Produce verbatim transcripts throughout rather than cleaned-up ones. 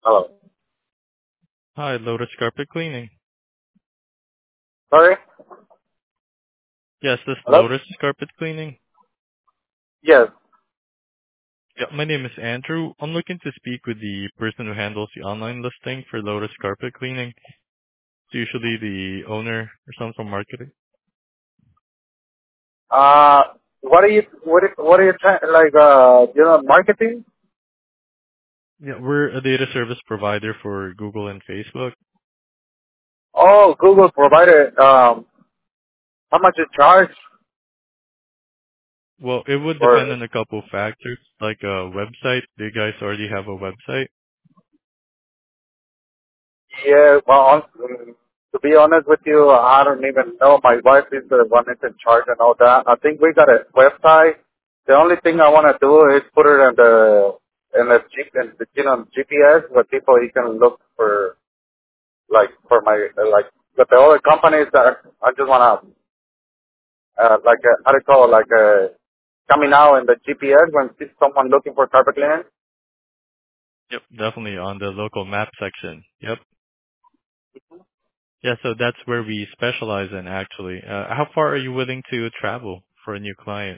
Hello. Hi, Lotus Carpet Cleaning. Sorry? Yes, this Hello? Lotus Carpet Cleaning. Yes. Yeah, my name is Andrew. I'm looking to speak with the person who handles the online listing for Lotus Carpet Cleaning. It's usually the owner or someone from marketing. Uh, what are you, what are, what are you trying, like, uh, you know, marketing? Yeah, we're a data service provider for Google and Facebook. Oh, Google provided, um, how much it charge Well, it would depend for, on a couple of factors, like a website. Do you guys already have a website? yeah, well, on, mm, to be honest with you, I don't even know. My wife is the one that's in charge and all that. I think we got a website. The only thing I want to do is put it in the, in the G, in the, you know, G P S where people, you can look for, like, for my, like, but the other companies that I just want to uh, like a, how do you call it, like a, coming out in the G P S when see someone looking for carpet cleaner? Yep, definitely on the local map section. Yep. Yeah, so that's where we specialize in actually. Uh, how far are you willing to travel for a new client?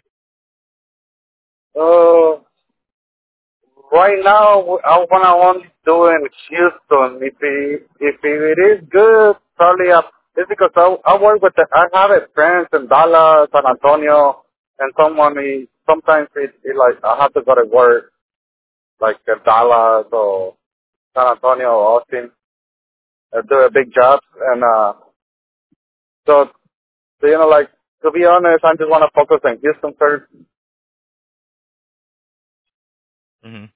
Uh, right now, I want to want to do in Houston. If it, if it is good, probably up, it's because I, I work with the, I have a friends in Dallas, San Antonio, and someone, he, sometimes it, it like, I have to go to work, like in Dallas or San Antonio or Austin, uh, do a big job, and, uh, so So, you know, like, to be honest, I just want to focus on Houston first. Mm-hmm.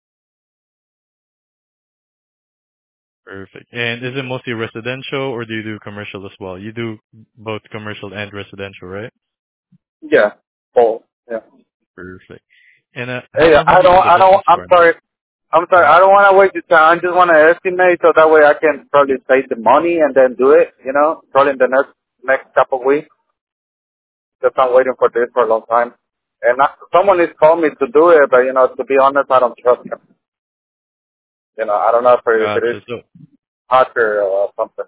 Perfect. And is it mostly residential or do you do commercial as well? You do both commercial and residential, right? Yeah. Oh, yeah. Perfect. And uh, how Hey, long have I you don't, been the I don't, business I'm for now? sorry. I'm sorry. Mhm. I don't want to waste your time. I just want to estimate so that way I can probably save the money and then do it, you know, probably in the next, next couple of weeks. Because I'm waiting for this for a long time. And I, someone is calling me to do it, but, you know, to be honest, I don't trust him. You know, I don't know if it, if it is Gotcha. So hacker or something.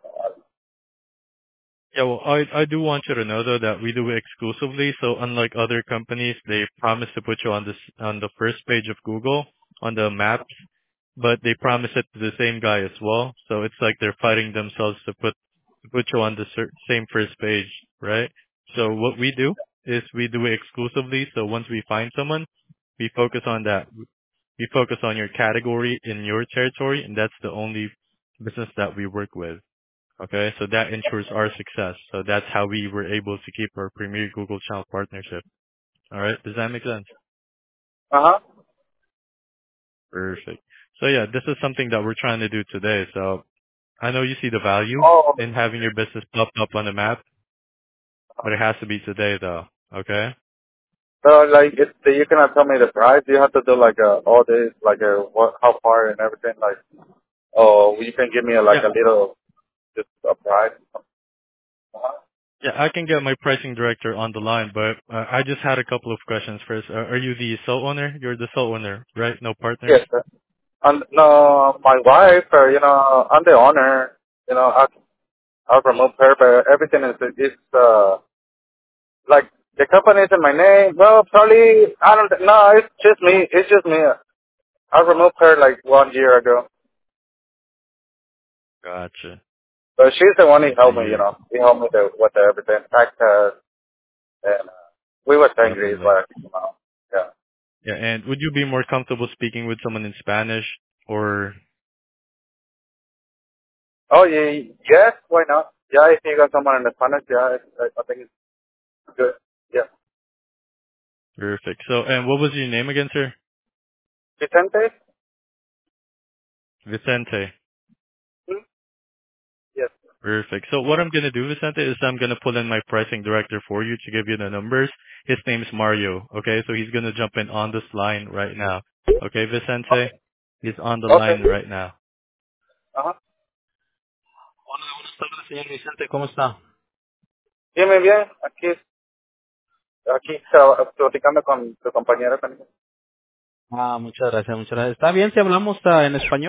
yeah, well, I I do want you to know though that we do it exclusively. So unlike other companies, they promise to put you on this on the first page of Google on the maps, but they promise it to the same guy as well. So it's like they're fighting themselves to put to put you on the cer- same first page, right? So what we do is we do it exclusively. So once we find someone, we focus on that. We focus on your category in your territory, and that's the only business that we work with. Okay, so that ensures our success. So that's how we were able to keep our premier Google Channel partnership. All right, does that make sense? Uh-huh. Perfect. So yeah, this is something that we're trying to do today. So I know you see the value Oh, in having your business popped up on the map, but it has to be today though. Okay? so like, it, you cannot tell me the price. You have to do like a, all this, like a, what, how far and everything, like, oh, you can give me a, like Yeah. a little, just a price. Uh-huh. Yeah, I can get my pricing director on the line, but uh, I just had a couple of questions first. Uh, are you the sole owner? You're the sole owner, right? No partners? Yes, sir. And no, my wife, uh, you know, I'm the owner. You know, I I remove her, but everything is is uh like the company is in my name. Well, probably I don't. No, it's just me. It's just me. I removed her like one year ago, Gotcha. but she's the one who A helped me. You year know, ago. he helped me the, with the everything, tax test, and uh, we were angry. Is Definitely. what I think about. Yeah. Yeah, and would you be more comfortable speaking with someone in Spanish or Oh yeah. Yes. Why not? Yeah. If you got someone in the Spanish, yeah, I, I think it's good. Yeah. perfect? So, and what was your name again, sir? Vicente. Vicente. Hmm? Yes. Perfect. So what I'm gonna do, Vicente, is I'm gonna pull in my pricing director for you to give you the numbers. His name's Mario. Okay, so he's gonna jump in on this line right now. Okay, Vicente, he's on the Okay. line right now. Uh-huh. Hola, buenas tardes, señor Vicente, ¿cómo está? Bien, bien, bien. Aquí, aquí tra- platicando con tu compañera también. Ah, muchas gracias, muchas gracias. ¿Está bien si hablamos ah, en español?